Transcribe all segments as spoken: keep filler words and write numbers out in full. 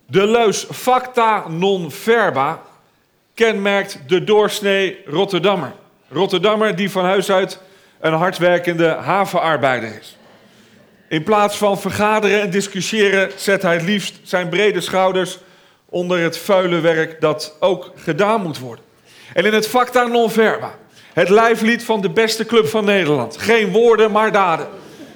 De leus facta non verba kenmerkt de doorsnee Rotterdammer. Rotterdammer die van huis uit een hardwerkende havenarbeider is. In plaats van vergaderen en discussiëren zet hij het liefst zijn brede schouders onder het vuile werk dat ook gedaan moet worden. En in het facta non verba, het lijflied van de beste club van Nederland. Geen woorden, maar daden.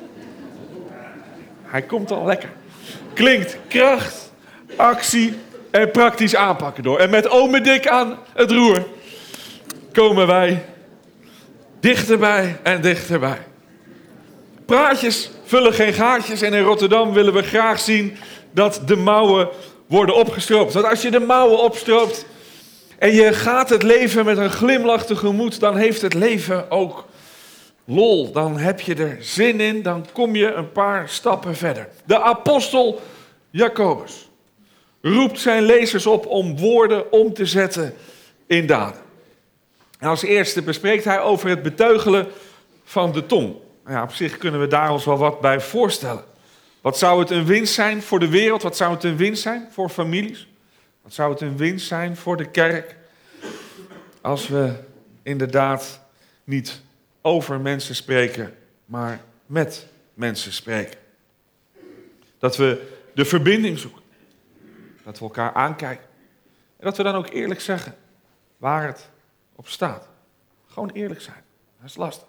Hij komt al lekker. Klinkt kracht, actie en praktisch aanpakken door. En met ome Dick aan het roer komen wij dichterbij en dichterbij. Praatjes vullen geen gaatjes en in Rotterdam willen we graag zien dat de mouwen worden opgestroopt. Want als je de mouwen opstroopt en je gaat het leven met een glimlach tegemoet, dan heeft het leven ook lol. Dan heb je er zin in, dan kom je een paar stappen verder. De apostel Jacobus roept zijn lezers op om woorden om te zetten in daden. En als eerste bespreekt hij over het beteugelen van de tong. Ja, op zich kunnen we daar ons wel wat bij voorstellen. Wat zou het een winst zijn voor de wereld? Wat zou het een winst zijn voor families? Wat zou het een winst zijn voor de kerk? Als we inderdaad niet over mensen spreken, maar met mensen spreken. Dat we de verbinding zoeken. Dat we elkaar aankijken. En dat we dan ook eerlijk zeggen waar het op staat. Gewoon eerlijk zijn. Dat is lastig.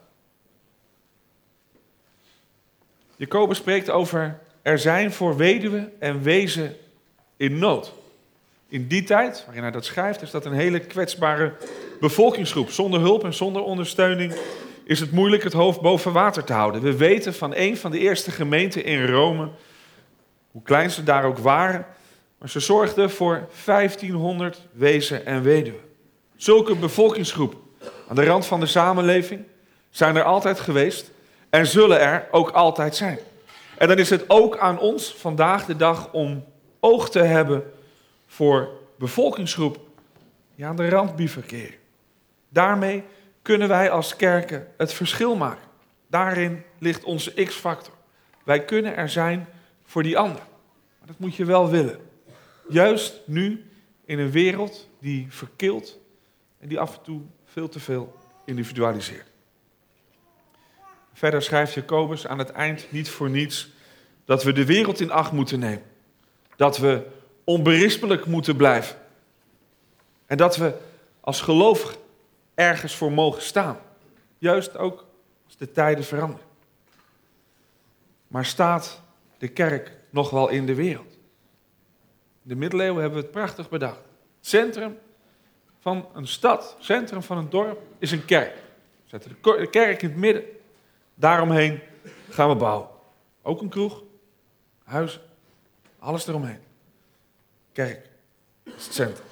Jacobus spreekt over er zijn voor weduwen en wezen in nood. In die tijd, waarin hij dat schrijft, is dat een hele kwetsbare bevolkingsgroep. Zonder hulp en zonder ondersteuning is het moeilijk het hoofd boven water te houden. We weten van een van de eerste gemeenten in Rome, hoe klein ze daar ook waren, maar ze zorgden voor vijftienhonderd wezen en weduwen. Zulke bevolkingsgroepen aan de rand van de samenleving zijn er altijd geweest en zullen er ook altijd zijn. En dan is het ook aan ons vandaag de dag om oog te hebben voor bevolkingsgroep die aan de rand bivakeren. Daarmee kunnen wij als kerken het verschil maken. Daarin ligt onze X-factor. Wij kunnen er zijn voor die ander. Maar dat moet je wel willen. Juist nu in een wereld die verkilt en die af en toe veel te veel individualiseert. Verder schrijft Jacobus aan het eind niet voor niets dat we de wereld in acht moeten nemen. Dat we onberispelijk moeten blijven. En dat we als gelovigen ergens voor mogen staan. Juist ook als de tijden veranderen. Maar staat de kerk nog wel in de wereld? In de middeleeuwen hebben we het prachtig bedacht. Het centrum van een stad, het centrum van een dorp is een kerk. We zetten de kerk in het midden. Daaromheen gaan we bouwen. Ook een kroeg, huizen, alles eromheen. Kerk is het centrum.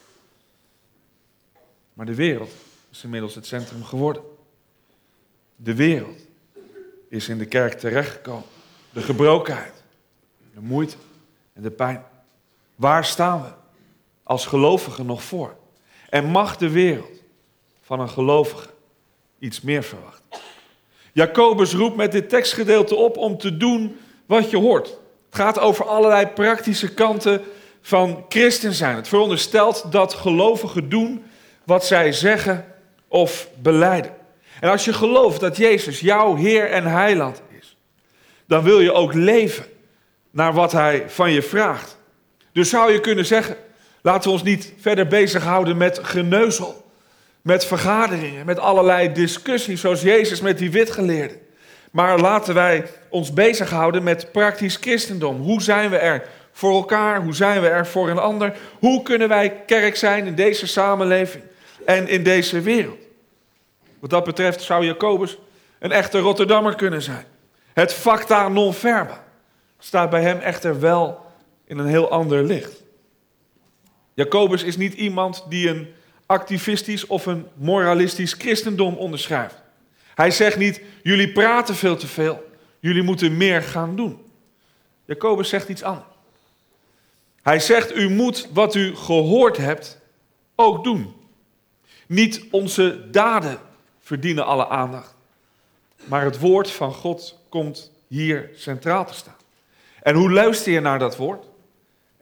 Maar de wereld is inmiddels het centrum geworden. De wereld is in de kerk terechtgekomen. De gebrokenheid, de moeite en de pijn. Waar staan we als gelovigen nog voor? En mag de wereld van een gelovige iets meer verwachten? Jacobus roept met dit tekstgedeelte op om te doen wat je hoort. Het gaat over allerlei praktische kanten van christen zijn. Het veronderstelt dat gelovigen doen wat zij zeggen of belijden. En als je gelooft dat Jezus jouw Heer en Heiland is, dan wil je ook leven naar wat Hij van je vraagt. Dus zou je kunnen zeggen, laten we ons niet verder bezighouden met geneuzel, met vergaderingen, met allerlei discussies zoals Jezus met die witgeleerden. Maar laten wij ons bezighouden met praktisch christendom. Hoe zijn we er voor elkaar? Hoe zijn we er voor een ander? Hoe kunnen wij kerk zijn in deze samenleving en in deze wereld? Wat dat betreft zou Jacobus een echte Rotterdammer kunnen zijn. Het facta non verba staat bij hem echter wel in een heel ander licht. Jacobus is niet iemand die een activistisch of een moralistisch christendom onderschrijft. Hij zegt niet, jullie praten veel te veel, jullie moeten meer gaan doen. Jacobus zegt iets anders. Hij zegt, u moet wat u gehoord hebt ook doen. Niet onze daden verdienen alle aandacht, maar het woord van God komt hier centraal te staan. En hoe luister je naar dat woord?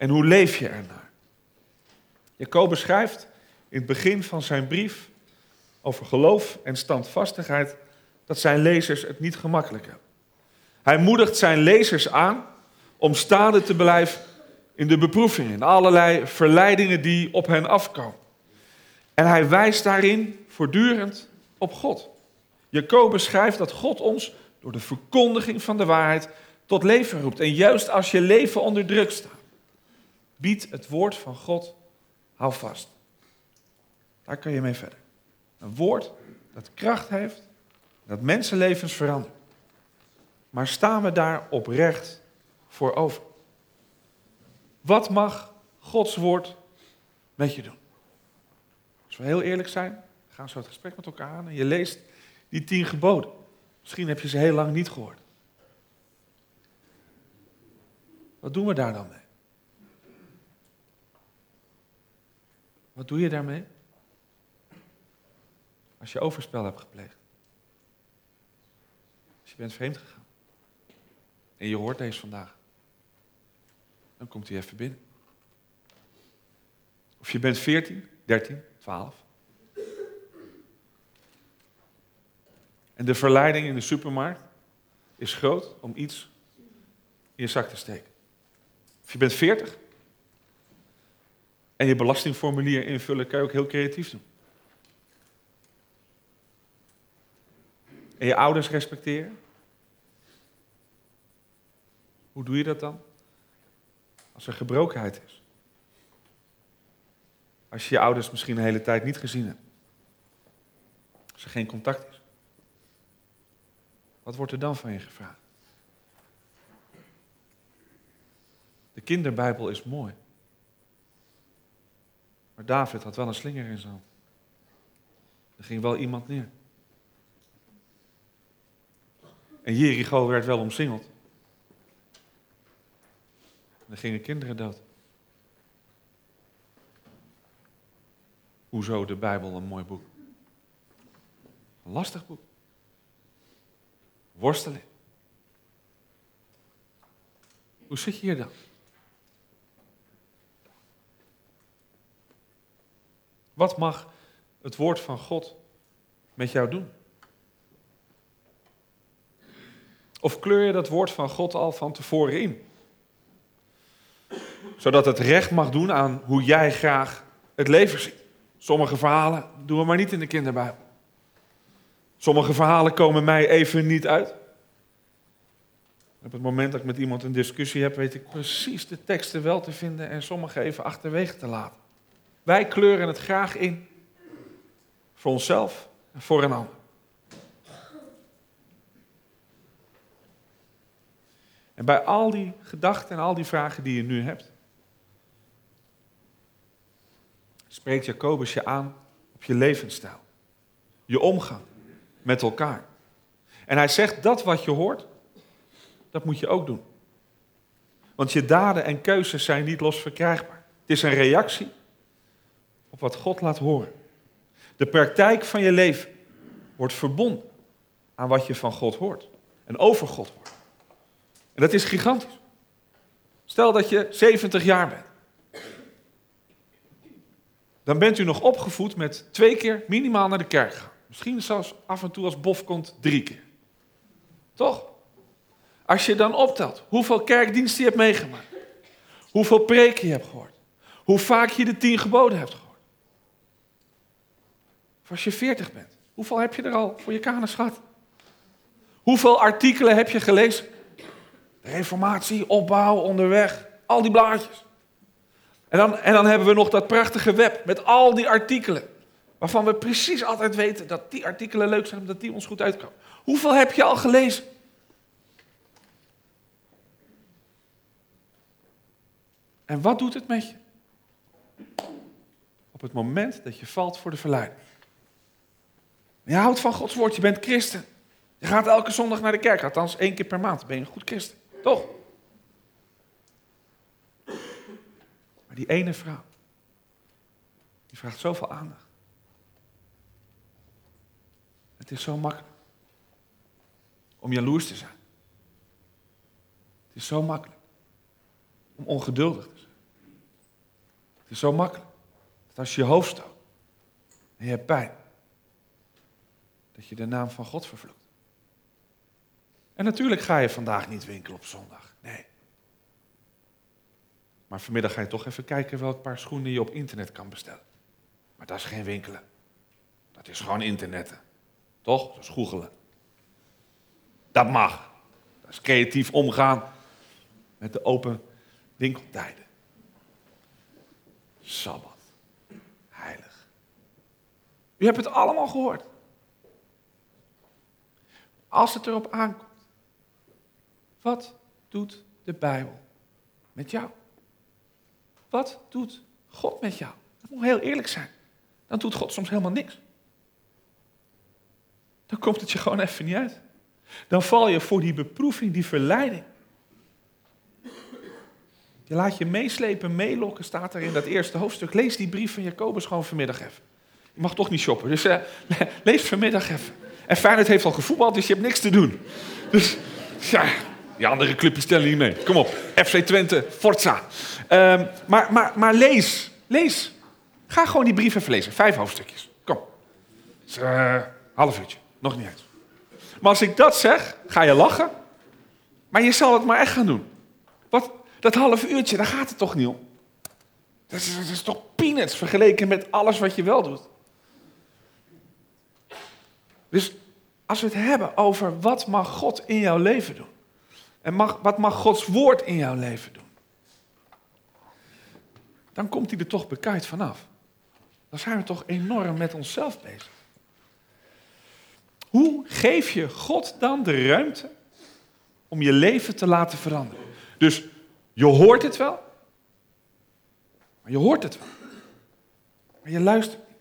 En hoe leef je ernaar? Jacobus schrijft in het begin van zijn brief over geloof en standvastigheid dat zijn lezers het niet gemakkelijk hebben. Hij moedigt zijn lezers aan om staande te blijven in de beproevingen, in allerlei verleidingen die op hen afkomen. En hij wijst daarin voortdurend op God. Jacobus schrijft dat God ons door de verkondiging van de waarheid tot leven roept. En juist als je leven onder druk staat, biedt het woord van God hou vast. Daar kun je mee verder. Een woord dat kracht heeft, dat mensenlevens verandert. Maar staan we daar oprecht voor over? Wat mag Gods woord met je doen? Als we heel eerlijk zijn, gaan we zo het gesprek met elkaar aan en je leest die tien geboden. Misschien heb je ze heel lang niet gehoord. Wat doen we daar dan mee? Wat doe je daarmee? Als je overspel hebt gepleegd. Als je bent vreemd gegaan. En je hoort deze vandaag. Dan komt hij even binnen. Of je bent veertien, dertien, twaalf. En de verleiding in de supermarkt is groot om iets in je zak te steken. Of je bent veertig. En je belastingformulier invullen kan je ook heel creatief doen. En je ouders respecteren. Hoe doe je dat dan? Als er gebrokenheid is. Als je je ouders misschien een hele tijd niet gezien hebt. Als er geen contact is. Wat wordt er dan van je gevraagd? De kinderbijbel is mooi. Maar David had wel een slinger in zijn hand. Er ging wel iemand neer. En Jericho werd wel omsingeld. Er gingen kinderen dood. Hoezo de Bijbel een mooi boek? Een lastig boek. Worsteling. Hoe zit je hier dan? Wat mag het woord van God met jou doen? Of kleur je dat woord van God al van tevoren in? Zodat het recht mag doen aan hoe jij graag het leven ziet. Sommige verhalen doen we maar niet in de kinderbijbel. Sommige verhalen komen mij even niet uit. Op het moment dat ik met iemand een discussie heb, weet ik precies de teksten wel te vinden en sommige even achterwege te laten. Wij kleuren het graag in. Voor onszelf en voor een ander. En bij al die gedachten en al die vragen die je nu hebt, spreekt Jacobus je aan op je levensstijl. Je omgang met elkaar. En hij zegt dat wat je hoort, dat moet je ook doen. Want je daden en keuzes zijn niet los verkrijgbaar. Het is een reactie op wat God laat horen. De praktijk van je leven wordt verbonden aan wat je van God hoort. En over God hoort. En dat is gigantisch. Stel dat je zeventig jaar bent. Dan bent u nog opgevoed met twee keer minimaal naar de kerk gaan. Misschien zelfs af en toe als bof komt drie keer. Toch? Als je dan optelt hoeveel kerkdiensten je hebt meegemaakt. Hoeveel preken je hebt gehoord. Hoe vaak je de tien geboden hebt gehoord. Of als je veertig bent. Hoeveel heb je er al voor je kanus gehad? Hoeveel artikelen heb je gelezen? De Reformatie, opbouw, onderweg. Al die blaadjes. En dan, en dan hebben we nog dat prachtige web met al die artikelen. Waarvan we precies altijd weten dat die artikelen leuk zijn, omdat die ons goed uitkomen. Hoeveel heb je al gelezen? En wat doet het met je? Op het moment dat je valt voor de verleiding. Je houdt van Gods woord, je bent christen. Je gaat elke zondag naar de kerk, althans één keer per maand. Ben je een goed christen, toch? Maar die ene vrouw, die vraagt zoveel aandacht. Het is zo makkelijk om jaloers te zijn. Het is zo makkelijk om ongeduldig te zijn. is zo makkelijk. Dat als je je hoofd stoot en je hebt pijn, dat je de naam van God vervloekt. En natuurlijk ga je vandaag niet winkelen op zondag. Nee. Maar vanmiddag ga je toch even kijken welk paar schoenen je op internet kan bestellen. Maar dat is geen winkelen. Dat is gewoon internetten. Toch? Dat is googelen. Dat mag. Dat is creatief omgaan met de open winkeltijden. Sabbat. Heilig. U hebt het allemaal gehoord. Als het erop aankomt. Wat doet de Bijbel met jou? Wat doet God met jou? Dat moet heel eerlijk zijn. Dan doet God soms helemaal niks. Dan komt het je gewoon even niet uit. Dan val je voor die beproeving, die verleiding. Je laat je meeslepen, meelokken, staat er in dat eerste hoofdstuk. Lees die brief van Jacobus gewoon vanmiddag even. Je mag toch niet shoppen, dus uh, lees vanmiddag even. En Feyenoord heeft al gevoetbald, dus je hebt niks te doen. Dus ja, die andere clubjes tellen niet mee. Kom op, F C Twente, Forza. Um, maar, maar, maar lees, lees. Ga gewoon die brief even lezen, vijf hoofdstukjes. Kom. Dus, uh, half uurtje, nog niet uit. Maar als ik dat zeg, ga je lachen. Maar je zal het maar echt gaan doen. Wat? Dat half uurtje, daar gaat het toch niet om. Dat is, dat is toch peanuts vergeleken met alles wat je wel doet. Dus als we het hebben over wat mag God in jouw leven doen. En mag, wat mag Gods woord in jouw leven doen. Dan komt hij er toch bekijkt vanaf. Dan zijn we toch enorm met onszelf bezig. Hoe geef je God dan de ruimte om je leven te laten veranderen? Dus je hoort het wel. Maar je hoort het wel. Maar je luistert niet.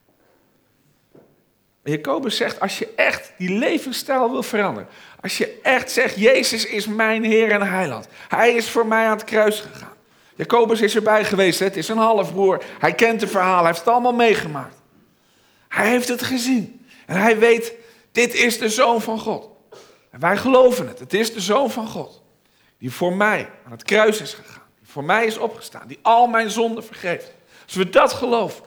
En Jacobus zegt, als je echt die levensstijl wil veranderen. Als je echt zegt, Jezus is mijn Heer en Heiland. Hij is voor mij aan het kruis gegaan. Jacobus is erbij geweest, het is een halfbroer. Hij kent het verhaal, hij heeft het allemaal meegemaakt. Hij heeft het gezien. En hij weet, dit is de Zoon van God. En wij geloven het, het is de Zoon van God. Die voor mij aan het kruis is gegaan. Die voor mij is opgestaan. Die al mijn zonden vergeeft. Als we dat geloven.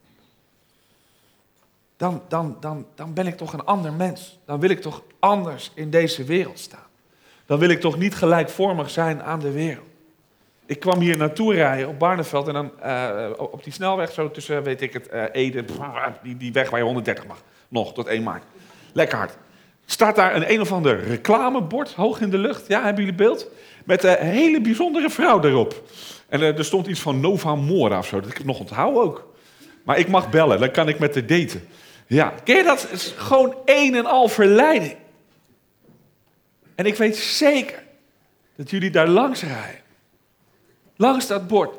Dan, dan, dan, dan ben ik toch een ander mens. Dan wil ik toch anders in deze wereld staan. Dan wil ik toch niet gelijkvormig zijn aan de wereld. Ik kwam hier naartoe rijden op Barneveld. En dan uh, op die snelweg zo tussen, weet ik het, uh, Ede. Die, die weg waar je honderddertig mag. Nog, tot één maart. Lekker hard. Staat daar een een of ander reclamebord hoog in de lucht. Ja, hebben jullie beeld? Met een hele bijzondere vrouw erop. En uh, er stond iets van Nova Mora of zo. Dat ik het nog onthoud ook. Maar ik mag bellen, dan kan ik met haar daten. Ja, ken je dat? Het is gewoon een en al verleiding. En ik weet zeker dat jullie daar langs rijden. Langs dat bord.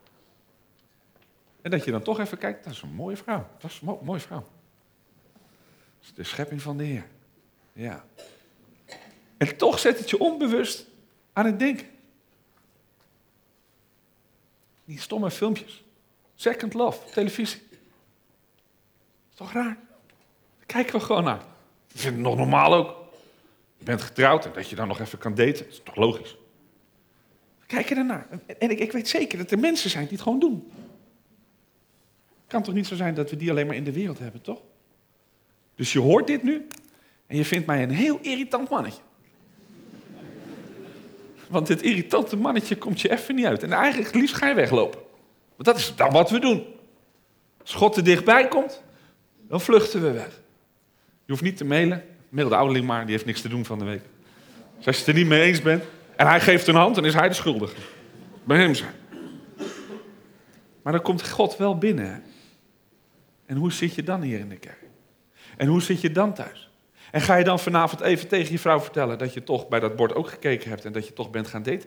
En dat je dan toch even kijkt, dat is een mooie vrouw. Dat is een mo- mooie vrouw. Dat is de schepping van de Heer. Ja. En toch zet het je onbewust aan het denken. Die stomme filmpjes. Second Love, televisie. Is toch raar? Daar kijken we gewoon naar. Ik vind het nog normaal ook. Je bent getrouwd en dat je dan nog even kan daten. Dat is toch logisch? We kijken ernaar. En ik, ik weet zeker dat er mensen zijn die het gewoon doen. Het kan toch niet zo zijn dat we die alleen maar in de wereld hebben, toch? Dus je hoort dit nu en je vindt mij een heel irritant mannetje. Want dit irritante mannetje komt je even niet uit. En eigenlijk het liefst ga je weglopen. Want dat is dan wat we doen. Als God er dichtbij komt, dan vluchten we weg. Je hoeft niet te mailen. Mail de ouderling maar, die heeft niks te doen van de week. Dus als je het er niet mee eens bent en hij geeft een hand, dan is hij de schuldige. Bij hem zijn. Maar dan komt God wel binnen. Hè? En hoe zit je dan hier in de kerk? En hoe zit je dan thuis? En ga je dan vanavond even tegen je vrouw vertellen dat je toch bij dat bord ook gekeken hebt en dat je toch bent gaan daten?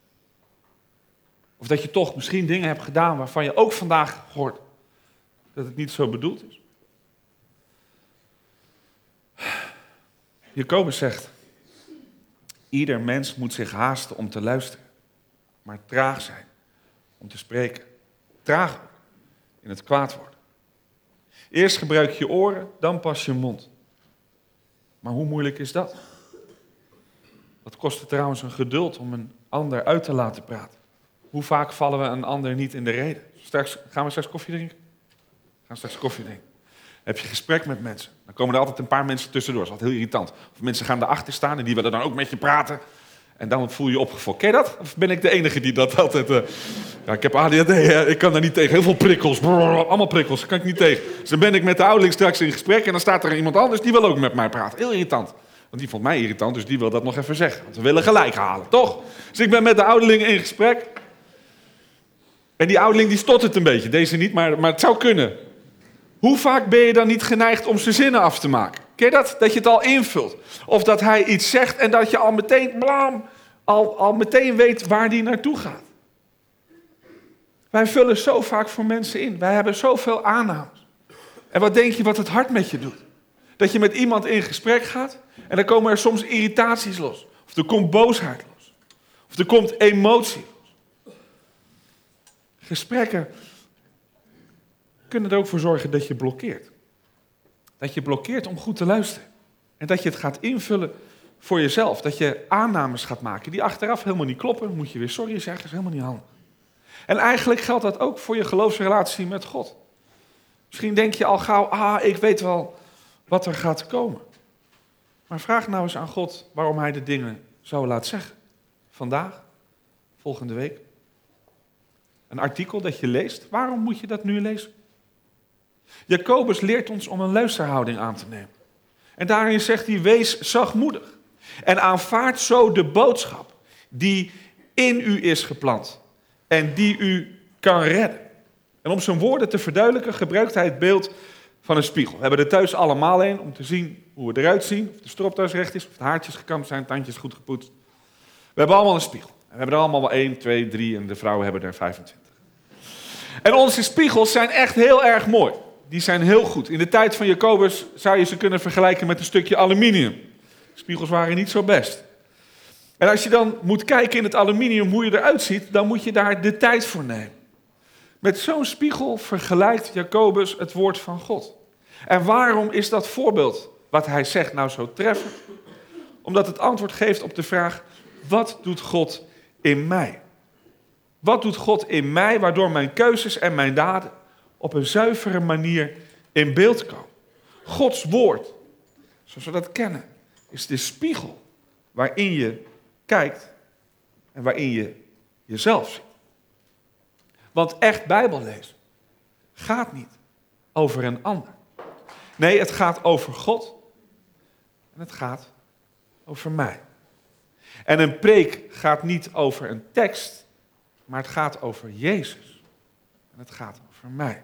Of dat je toch misschien dingen hebt gedaan waarvan je ook vandaag hoort dat het niet zo bedoeld is? Jacobus zegt, ieder mens moet zich haasten om te luisteren, maar traag zijn om te spreken. Traag ook in het kwaad worden. Eerst gebruik je oren, dan pas je mond. Maar hoe moeilijk is dat? Wat kost het trouwens een geduld om een ander uit te laten praten? Hoe vaak vallen we een ander niet in de rede? Straks, gaan we straks koffie drinken? We gaan straks koffie drinken. Dan heb je gesprek met mensen. Dan komen er altijd een paar mensen tussendoor. Dat is altijd heel irritant. Of mensen gaan erachter staan en die willen dan ook met je praten. En dan voel je je opgefokt. Ken je dat? Of ben ik de enige die dat altijd... Uh... Ja, ik heb A D H D, hè? Ik kan daar niet tegen. Heel veel prikkels. Brrr, allemaal prikkels, daar kan ik niet tegen. Dus dan ben ik met de ouderling straks in gesprek en dan staat er iemand anders die wil ook met mij praten. Heel irritant. Want die vond mij irritant, dus die wil dat nog even zeggen. Want we willen gelijk halen, toch? Dus ik ben met de ouderling in gesprek. En die ouderling die stottert een beetje. Deze niet, maar, maar het zou kunnen. Hoe vaak ben je dan niet geneigd om zijn zinnen af te maken? Ken je dat? Dat je het al invult. Of dat hij iets zegt en dat je al meteen, blam, al, al meteen weet waar die naartoe gaat. Wij vullen zo vaak voor mensen in. Wij hebben zoveel aannames. En wat denk je wat het hart met je doet? Dat je met iemand in gesprek gaat en dan komen er soms irritaties los. Of er komt boosheid los. Of er komt emotie los. Gesprekken kunnen er ook voor zorgen dat je blokkeert. Dat je blokkeert om goed te luisteren. En dat je het gaat invullen voor jezelf. Dat je aannames gaat maken die achteraf helemaal niet kloppen. Dan moet je weer sorry zeggen, is helemaal niet handig. En eigenlijk geldt dat ook voor je geloofsrelatie met God. Misschien denk je al gauw, ah, ik weet wel wat er gaat komen. Maar vraag nou eens aan God waarom hij de dingen zo laat zeggen. Vandaag, volgende week. Een artikel dat je leest, waarom moet je dat nu lezen? Jacobus leert ons om een luisterhouding aan te nemen. En daarin zegt hij, wees zachtmoedig. En aanvaard zo de boodschap die in u is geplant. En die u kan redden. En om zijn woorden te verduidelijken gebruikt hij het beeld van een spiegel. We hebben er thuis allemaal een om te zien hoe we eruit zien. Of de stropdas recht is, of de haartjes gekamd zijn, tandjes goed gepoetst. We hebben allemaal een spiegel. We hebben er allemaal wel één, twee, drie en de vrouwen hebben er vijfentwintig. En onze spiegels zijn echt heel erg mooi. Die zijn heel goed. In de tijd van Jacobus zou je ze kunnen vergelijken met een stukje aluminium. De spiegels waren niet zo best. En als je dan moet kijken in het aluminium hoe je eruit ziet, dan moet je daar de tijd voor nemen. Met zo'n spiegel vergelijkt Jacobus het woord van God. En waarom is dat voorbeeld wat hij zegt nou zo treffend? Omdat het antwoord geeft op de vraag, wat doet God in mij? Wat doet God in mij waardoor mijn keuzes en mijn daden op een zuivere manier in beeld komen? Gods woord, zoals we dat kennen, is de spiegel waarin je kijkt en waarin je jezelf ziet. Want echt Bijbellezen gaat niet over een ander. Nee, het gaat over God en het gaat over mij. En een preek gaat niet over een tekst, maar het gaat over Jezus. En het gaat over mij.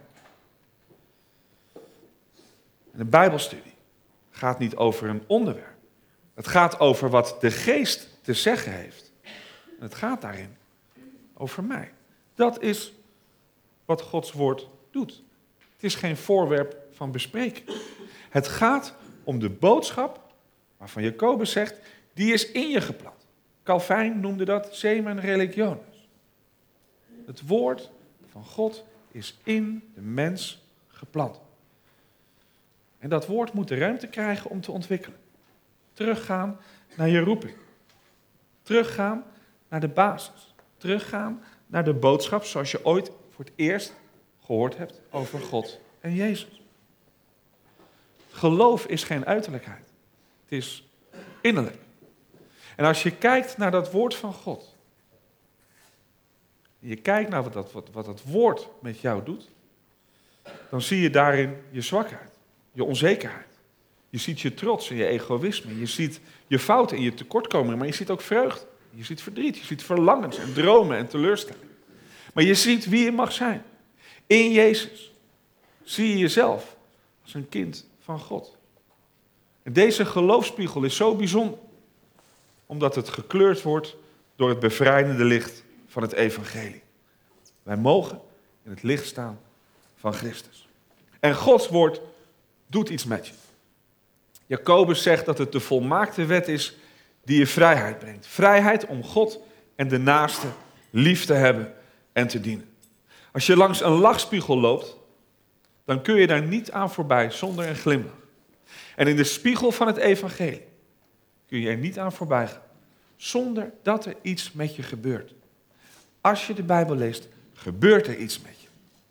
En een Bijbelstudie gaat niet over een onderwerp. Het gaat over wat de geest te zeggen heeft. En het gaat daarin over mij. Dat is wat Gods woord doet. Het is geen voorwerp van bespreking. Het gaat om de boodschap waarvan Jacobus zegt, die is in je geplant. Calvijn noemde dat semen religionis. Het woord van God is in de mens geplant. En dat woord moet de ruimte krijgen om te ontwikkelen. Teruggaan naar je roeping. Teruggaan naar de basis. Teruggaan naar de boodschap zoals je ooit voor het eerst gehoord hebt over God en Jezus. Geloof is geen uiterlijkheid. Het is innerlijk. En als je kijkt naar dat woord van God. En je kijkt naar wat dat, wat, wat dat woord met jou doet. Dan zie je daarin je zwakheid. Je onzekerheid. Je ziet je trots en je egoïsme. Je ziet je fouten en je tekortkomingen. Maar je ziet ook vreugde. Je ziet verdriet. Je ziet verlangens en dromen en teleurstellingen. Maar je ziet wie je mag zijn. In Jezus zie je jezelf als een kind van God. En deze geloofsspiegel is zo bijzonder. Omdat het gekleurd wordt door het bevrijdende licht van het evangelie. Wij mogen in het licht staan van Christus. En Gods woord doet iets met je. Jacobus zegt dat het de volmaakte wet is die je vrijheid brengt. Vrijheid om God en de naaste lief te hebben en te dienen. Als je langs een lachspiegel loopt, dan kun je daar niet aan voorbij zonder een glimlach. En in de spiegel van het evangelie kun je er niet aan voorbij gaan, zonder dat er iets met je gebeurt. Als je de Bijbel leest, gebeurt er iets met je.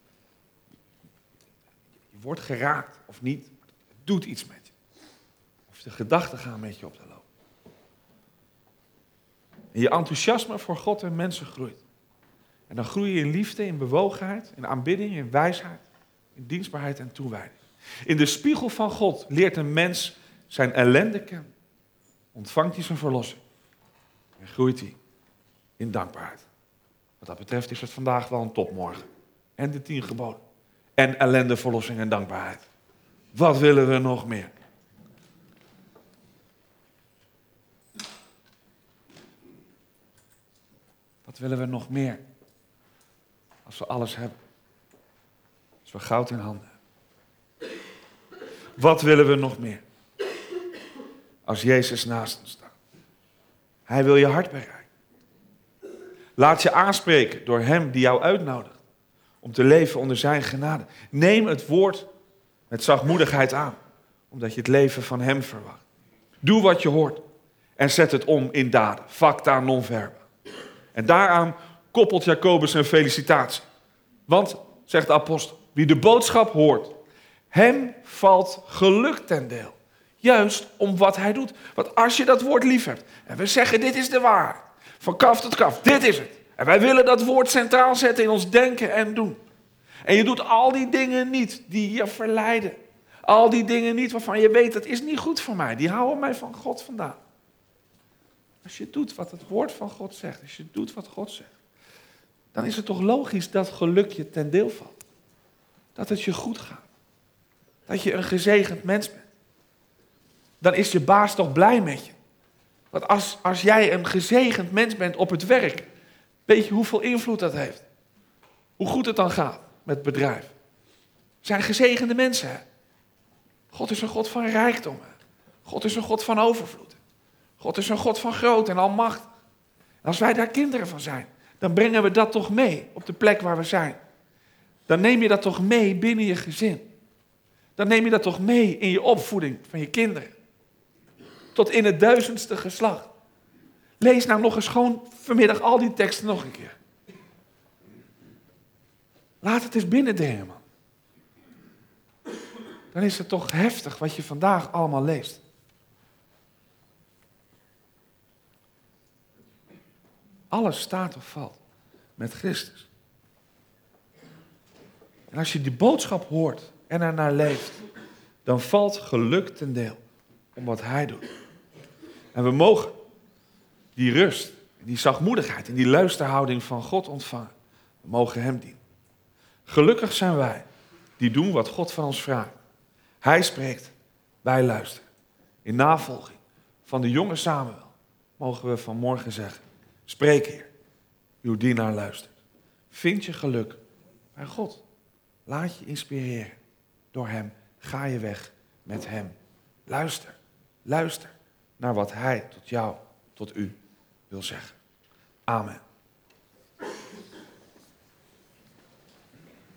Je wordt geraakt of niet, het doet iets met je. Of de gedachten gaan met je op de loop. En je enthousiasme voor God en mensen groeit. En dan groei je in liefde, in bewogenheid, in aanbidding, in wijsheid, in dienstbaarheid en toewijding. In de spiegel van God leert een mens zijn ellende kennen. Ontvangt hij zijn verlossing. En groeit hij in dankbaarheid. Wat dat betreft is het vandaag wel een topmorgen. En de tien geboden. En ellende, verlossing en dankbaarheid. Wat willen we nog meer? Wat willen we nog meer? Als we alles hebben. Als we goud in handen hebben. Wat willen we nog meer? Als Jezus naast ons staat. Hij wil je hart bereiken. Laat je aanspreken door hem die jou uitnodigt. Om te leven onder zijn genade. Neem het woord met zachtmoedigheid aan. Omdat je het leven van hem verwacht. Doe wat je hoort. En zet het om in daden. Facta non verba. En daaraan koppelt Jacobus een felicitatie. Want, zegt de apostel, wie de boodschap hoort, hem valt geluk ten deel. Juist om wat hij doet. Want als je dat woord lief hebt, en we zeggen dit is de waarheid, van kaf tot kaf, dit is het. En wij willen dat woord centraal zetten in ons denken en doen. En je doet al die dingen niet die je verleiden. Al die dingen niet waarvan je weet, dat is niet goed voor mij. Die houden mij van God vandaan. Als je doet wat het woord van God zegt, als je doet wat God zegt, dan is het toch logisch dat geluk je ten deel valt. Dat het je goed gaat. Dat je een gezegend mens bent. Dan is je baas toch blij met je. Want als, als jij een gezegend mens bent op het werk, weet je hoeveel invloed dat heeft. Hoe goed het dan gaat met het bedrijf. Het zijn gezegende mensen. Hè? God is een God van rijkdom. Hè? God is een God van overvloed. God is een God van groot en almachtig. En als wij daar kinderen van zijn, dan brengen we dat toch mee op de plek waar we zijn. Dan neem je dat toch mee binnen je gezin. Dan neem je dat toch mee in je opvoeding van je kinderen. Tot in het duizendste geslacht. Lees nou nog eens gewoon vanmiddag al die teksten nog een keer. Laat het eens binnendringen, man. Dan is het toch heftig wat je vandaag allemaal leest. Alles staat of valt met Christus. En als je die boodschap hoort en ernaar leeft, dan valt geluk ten deel om wat hij doet. En we mogen die rust, die zachtmoedigheid en die luisterhouding van God ontvangen. We mogen hem dienen. Gelukkig zijn wij die doen wat God van ons vraagt. Hij spreekt, wij luisteren. In navolging van de jonge Samuel mogen we vanmorgen zeggen, spreek Heer, uw dienaar luistert. Vind je geluk bij God. Laat je inspireren door hem. Ga je weg met hem. Luister, luister naar wat hij tot jou, tot u wil zeggen. Amen.